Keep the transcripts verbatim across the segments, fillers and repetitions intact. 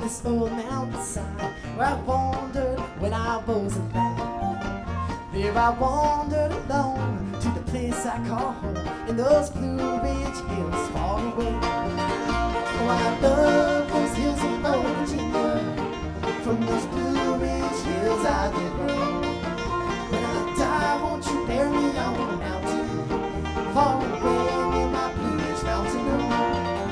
this old mountainside where I wandered when I was a lad. There I wandered alone to the place I call home in those Blue Ridge hills far away. Oh, I love those hills of old Virginia. From those Blue Ridge hills I did roam. When I die, won't you bury me on a mountain far away near my Blue Ridge mountain home?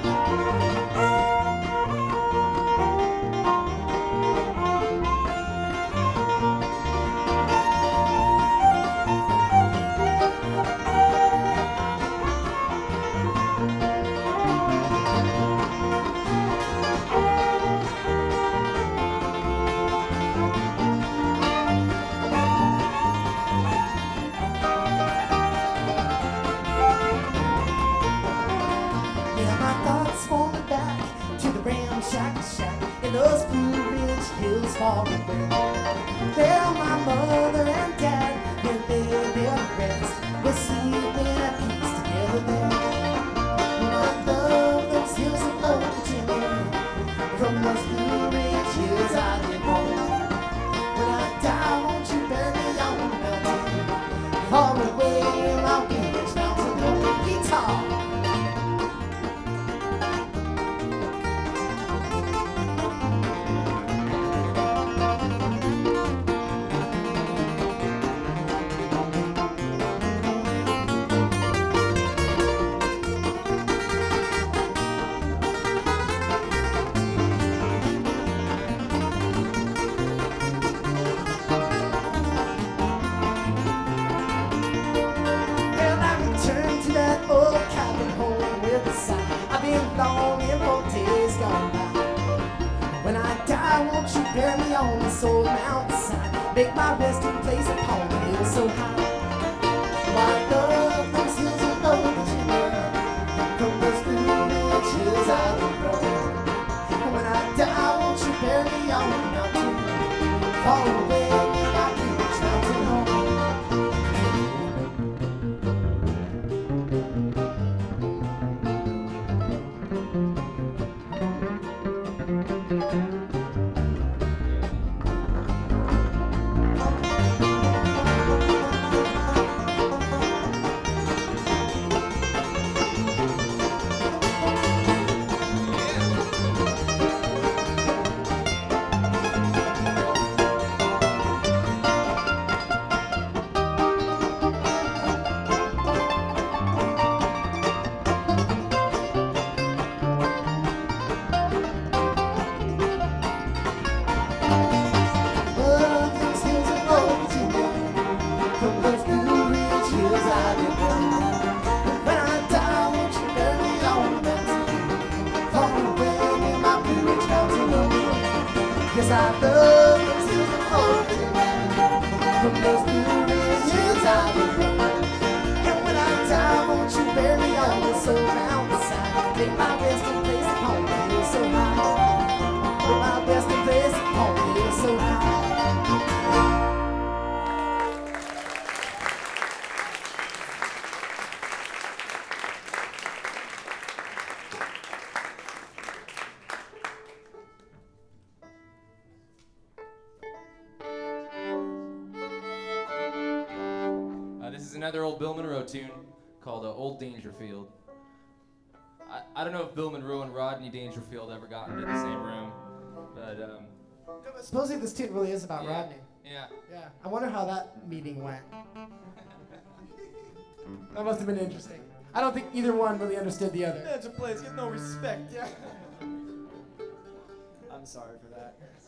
Those Blue Ridge hills far away. There my mother and dad will lay their rest. We're sleeping at peace together there. I love those hills of old Virginia. From those Blue Ridge hills I did roam. When I die, won't you bury me on a mountain far away in my Blue Ridge mountain home? Guitar. Longing for days gone by. When I die, won't you bury me on this old mountainside? Make my resting place upon a hill so high. Oh, I love those hills of old Virginia. From those Blue Ridge hills I will grow. When I die, won't you bury me on a mountain far away near my Blue Ridge mountain home? Yes, I love those hills of old Virginia. From those Blue Ridge hills I will grow. And when I die, won't you bury me on this old mountainside? Make my resting place upon a hill so high. Make my resting place upon a hill so high. Another old Bill Monroe tune called uh, Old Dangerfield. I, I don't know if Bill Monroe and Rodney Dangerfield ever got into the same room, but um, No, but supposedly this tune really is about yeah, Rodney. Yeah. Yeah. I wonder how that meeting went. That must have been interesting. I don't think either one really understood the other. That's a place, get no respect. Yeah. I'm sorry for that.